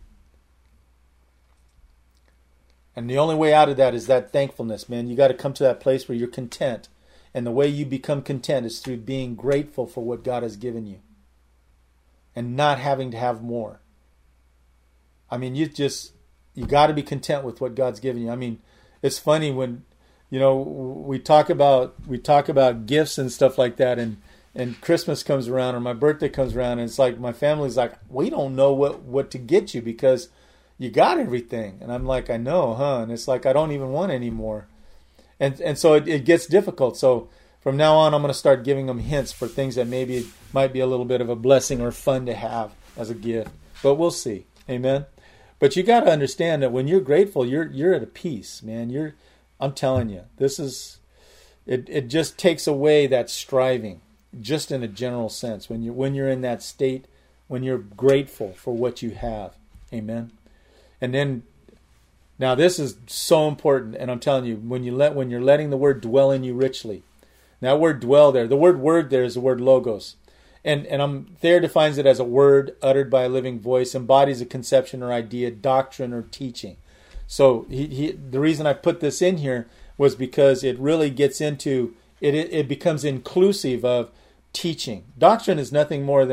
And the only way out of that is that thankfulness, man. You got to come to that place where you're content. And the way you become content is through being grateful for what God has given you and not having to have more. I mean, you got to be content with what God's given you. I mean, it's funny when, we talk about gifts and stuff like that, and Christmas comes around or my birthday comes around, and it's like my family's like, we don't know what to get you because you got everything. And I'm like, I know, huh? And it's like, I don't even want any more. And so it gets difficult. So from now on, I'm going to start giving them hints for things that maybe might be a little bit of a blessing or fun to have as a gift. But we'll see. Amen. But you got to understand that when you're grateful, you're at a peace, man. I'm telling you, this is it just takes away that striving, just in a general sense. When you're in that state, when you're grateful for what you have. Amen. And then now this is so important, and I'm telling you, when you're letting the word dwell in you richly. That word dwell there, the word there is the word logos. And Thayer defines it as a word uttered by a living voice, embodies a conception or idea, doctrine or teaching. So the reason I put this in here was because it really gets into it becomes inclusive of teaching. Doctrine is nothing more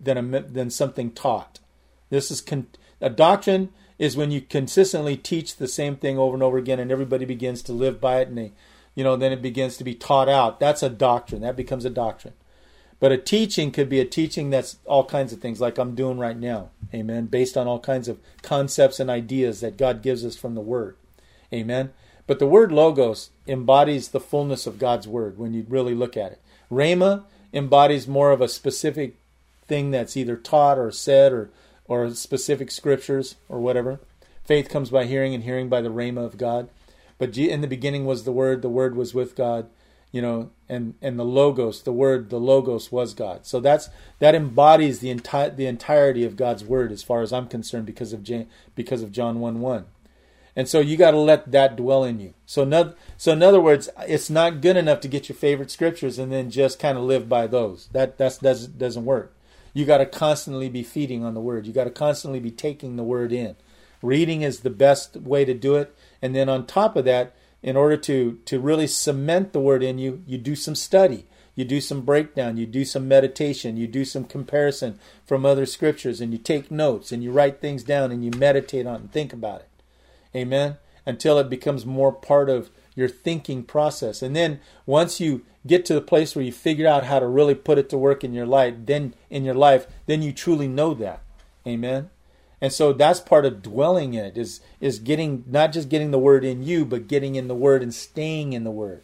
than something taught. This is a doctrine is when you consistently teach the same thing over and over again, and everybody begins to live by it, and then it begins to be taught out. That's a doctrine. That becomes a doctrine. But a teaching could be a teaching that's all kinds of things, like I'm doing right now. Amen. Based on all kinds of concepts and ideas that God gives us from the Word. Amen. But the word logos embodies the fullness of God's Word when you really look at it. Rhema embodies more of a specific thing that's either taught or said or specific scriptures or whatever. Faith comes by hearing, and hearing by the rhema of God. But in the beginning was the Word was with God, and the logos, the logos was God. So that embodies the entirety of God's Word as far as I'm concerned, because of John 1:1. And so you got to let that dwell in you. So in other words, it's not good enough to get your favorite scriptures and then just kind of live by those. That doesn't work. You got to constantly be feeding on the Word. You got to constantly be taking the Word in. Reading is the best way to do it. And then on top of that, in order to really cement the Word in you, you do some study. You do some breakdown. You do some meditation. You do some comparison from other scriptures. And you take notes and you write things down and you meditate on it and think about it. Amen? Until it becomes more part of your thinking process. And then once you get to the place where you figure out how to really put it to work in your life, then you truly know that. Amen? And so that's part of dwelling in it, is getting, not just getting the Word in you, but getting in the Word and staying in the Word.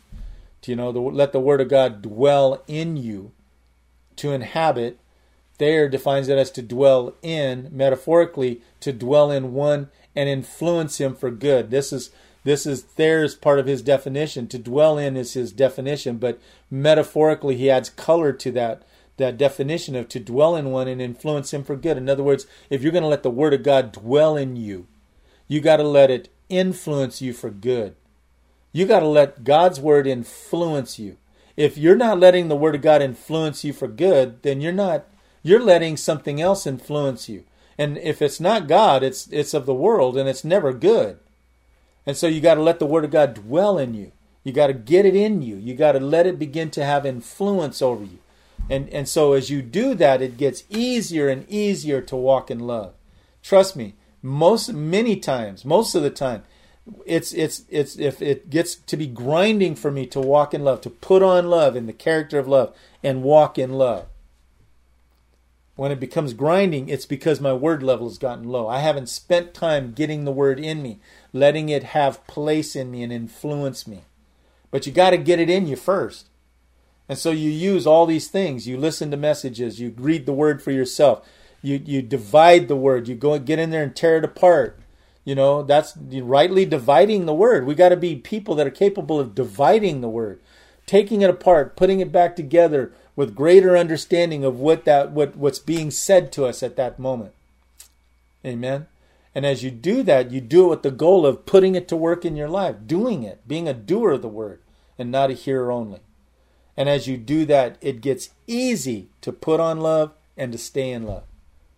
Let the Word of God dwell in you, to inhabit. Thayer defines it as to dwell in, metaphorically, to dwell in one and influence him for good. This is Thayer's part of his definition. To dwell in is his definition, but metaphorically he adds color to that definition of to dwell in one and influence him for good. In other words, if you're going to let the Word of God dwell in you, you got to let it influence you for good. You got to let God's Word influence you. If you're not letting the Word of God influence you for good, then you're letting something else influence you. And if it's not God, it's of the world, and it's never good. And so you got to let the Word of God dwell in you. You got to get it in you. You got to let it begin to have influence over you. And so as you do that, it gets easier and easier to walk in love. Trust me, most of the time, it's if it gets to be grinding for me to walk in love, to put on love in the character of love and walk in love. When it becomes grinding, it's because my word level has gotten low. I haven't spent time getting the word in me, letting it have place in me and influence me. But you got to get it in you first. And so you use all these things. You listen to messages. You read the word for yourself. You divide the word. You go and get in there and tear it apart. That's rightly dividing the word. We got to be people that are capable of dividing the word, taking it apart, putting it back together with greater understanding of what's being said to us at that moment. Amen. And as you do that, you do it with the goal of putting it to work in your life, doing it, being a doer of the word and not a hearer only. And as you do that, it gets easy to put on love and to stay in love.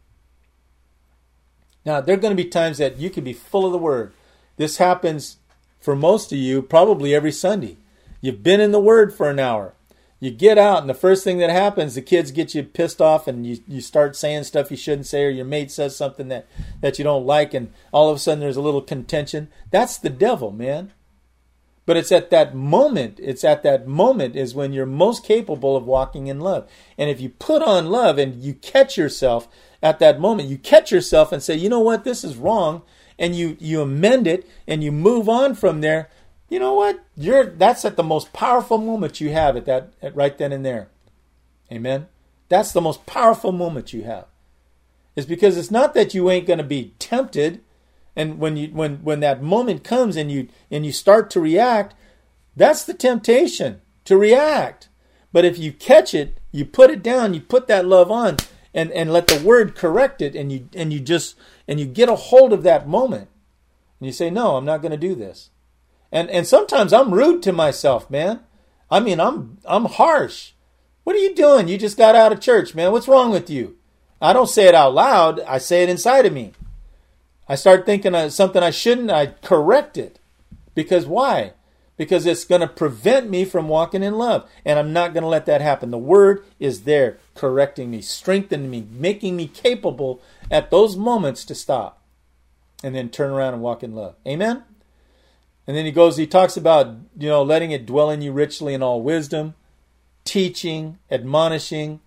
Now, there are going to be times that you can be full of the word. This happens for most of you probably every Sunday. You've been in the word for an hour. You get out, and the first thing that happens, the kids get you pissed off, and you start saying stuff you shouldn't say, or your mate says something that you don't like, and all of a sudden there's a little contention. That's the devil, man. But it's at that moment is when you're most capable of walking in love. And if you put on love and you catch yourself at that moment, you catch yourself and say, you know what, this is wrong, and you amend it and you move on from there. You know what? That's at the most powerful moment you have at right then and there. Amen. That's the most powerful moment you have. It's because it's not that you ain't going to be tempted, and when that moment comes and you start to react, that's the temptation to react. But if you catch it, you put it down, you put that love on, and let the word correct it, and you get a hold of that moment, and you say, no, I'm not going to do this. And sometimes I'm rude to myself, man. I mean, I'm harsh. What are you doing? You just got out of church, man. What's wrong with you? I don't say it out loud. I say it inside of me. I start thinking of something I shouldn't. I correct it. Because why? Because it's going to prevent me from walking in love. And I'm not going to let that happen. The word is there correcting me, strengthening me, making me capable at those moments to stop and then turn around and walk in love. Amen? And then he talks about, letting it dwell in you richly in all wisdom, teaching, admonishing.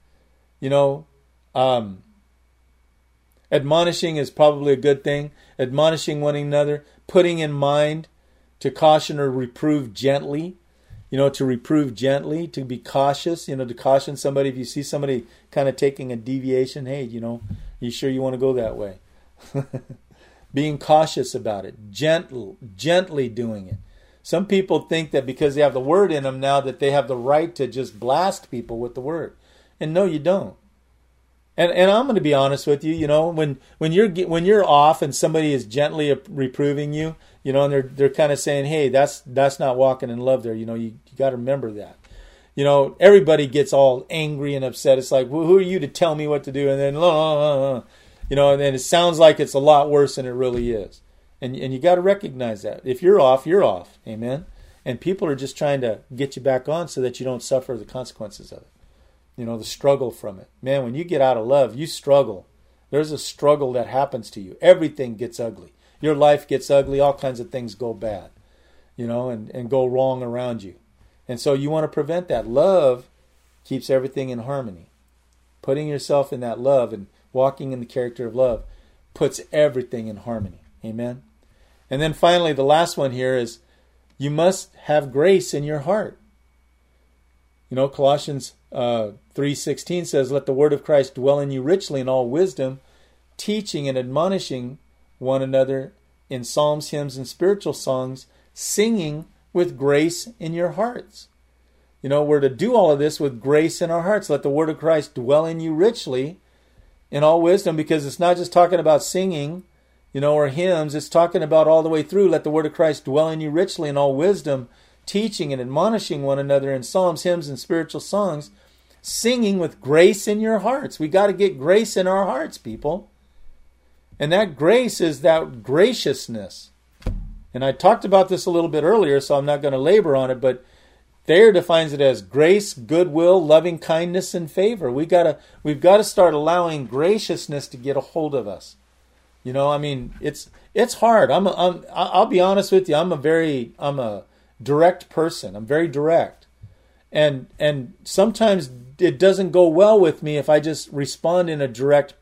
Admonishing is probably a good thing. Admonishing one another, putting in mind to caution or reprove gently. To reprove gently, to be cautious, to caution somebody. If you see somebody kind of taking a deviation, hey, you sure you want to go that way? Being cautious about it, gently doing it. Some people think that because they have the word in them now that they have the right to just blast people with the word. And no, you don't. And I'm going to be honest with you, when you're off and somebody is gently reproving you, and they're kind of saying, hey, that's not walking in love there. You got to remember that. Everybody gets all angry and upset. It's like, well, who are you to tell me what to do? And then and then it sounds like it's a lot worse than it really is. And you got to recognize that. If you're off, you're off. Amen? And people are just trying to get you back on so that you don't suffer the consequences of it. The struggle from it. Man, when you get out of love, you struggle. There's a struggle that happens to you. Everything gets ugly. Your life gets ugly. All kinds of things go bad, and go wrong around you. And so you want to prevent that. Love keeps everything in harmony. Putting yourself in that love and walking in the character of love puts everything in harmony. Amen? And then finally, the last one here is you must have grace in your heart. Colossians 3:16 says, let the word of Christ dwell in you richly in all wisdom, teaching and admonishing one another in psalms, hymns, and spiritual songs, singing with grace in your hearts. We're to do all of this with grace in our hearts. Let the word of Christ dwell in you richly in all wisdom, because it's not just talking about singing, or hymns. It's talking about all the way through. Let the word of Christ dwell in you richly in all wisdom, teaching and admonishing one another in psalms, hymns, and spiritual songs, singing with grace in your hearts. We got to get grace in our hearts, people. And that grace is that graciousness. And I talked about this a little bit earlier, so I'm not going to labor on it, but Thayer defines it as grace, goodwill, loving kindness, and favor. We've got to start allowing graciousness to get a hold of us. You know, I mean, it's hard. I'll be honest with you. I'm a direct person. I'm very direct, and sometimes it doesn't go well with me if I just respond in a direct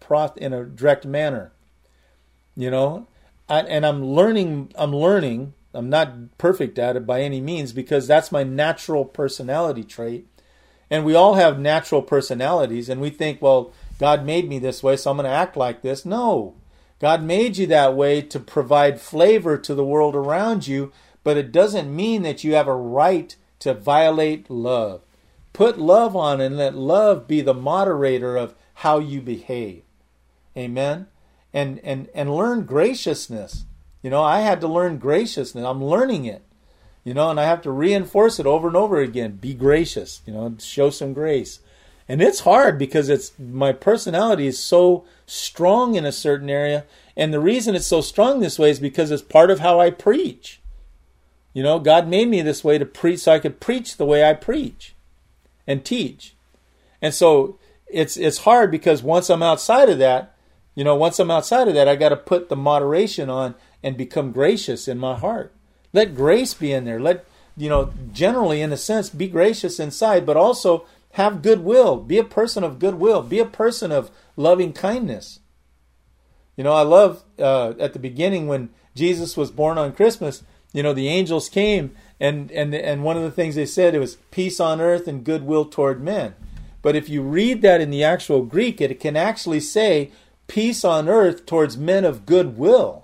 manner. You know, I'm learning. I'm not perfect at it by any means, because that's my natural personality trait. And we all have natural personalities, and we think, well, God made me this way, so I'm going to act like this. No. God made you that way to provide flavor to the world around you, but it doesn't mean that you have a right to violate love. Put love on and let love be the moderator of how you behave. Amen? And learn graciousness. You know, I had to learn graciousness. I'm learning it. You know, and I have to reinforce it over and over again. Be gracious. You know, show some grace. And it's hard because my personality is so strong in a certain area. And the reason it's so strong this way is because it's part of how I preach. You know, God made me this way to preach so I could preach the way I preach and teach. And so it's hard because once I'm outside of that, I got to put the moderation on and become gracious in my heart. Let grace be in there. Generally, in a sense, be gracious inside, but also have goodwill. Be a person of goodwill. Be a person of loving kindness. You know, I love at the beginning when Jesus was born on Christmas, you know, the angels came and one of the things they said, it was peace on earth and goodwill toward men. But if you read that in the actual Greek, it can actually say peace on earth towards men of goodwill.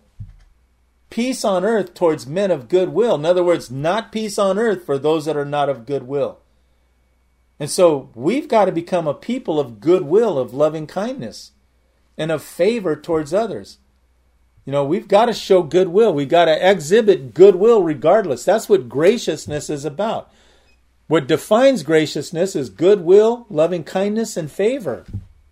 Peace on earth towards men of goodwill. In other words, not peace on earth for those that are not of goodwill. And so we've got to become a people of goodwill, of loving kindness, and of favor towards others. You know, we've got to show goodwill. We've got to exhibit goodwill regardless. That's what graciousness is about. What defines graciousness is goodwill, loving kindness, and favor.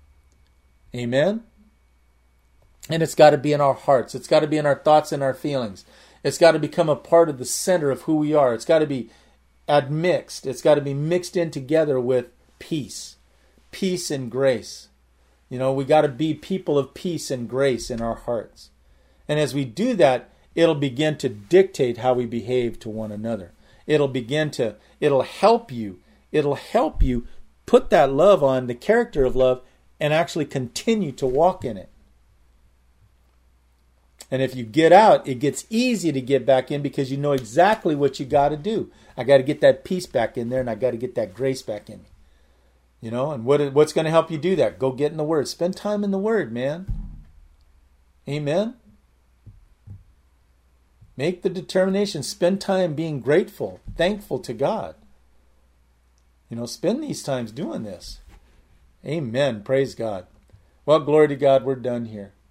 Amen? And it's got to be in our hearts. It's got to be in our thoughts and our feelings. It's got to become a part of the center of who we are. It's got to be admixed. It's got to be mixed in together with peace. Peace and grace. You know, we got to be people of peace and grace in our hearts. And as we do that, it'll begin to dictate how we behave to one another. It'll help you. It'll help you put that love on, the character of love, and actually continue to walk in it. And if you get out, it gets easy to get back in because you know exactly what you got to do. I got to get that peace back in there, and I got to get that grace back in me. You know, and what's going to help you do that? Go get in the Word. Spend time in the Word, man. Amen? Make the determination. Spend time being grateful, thankful to God. You know, spend these times doing this. Amen. Praise God. Well, glory to God, we're done here.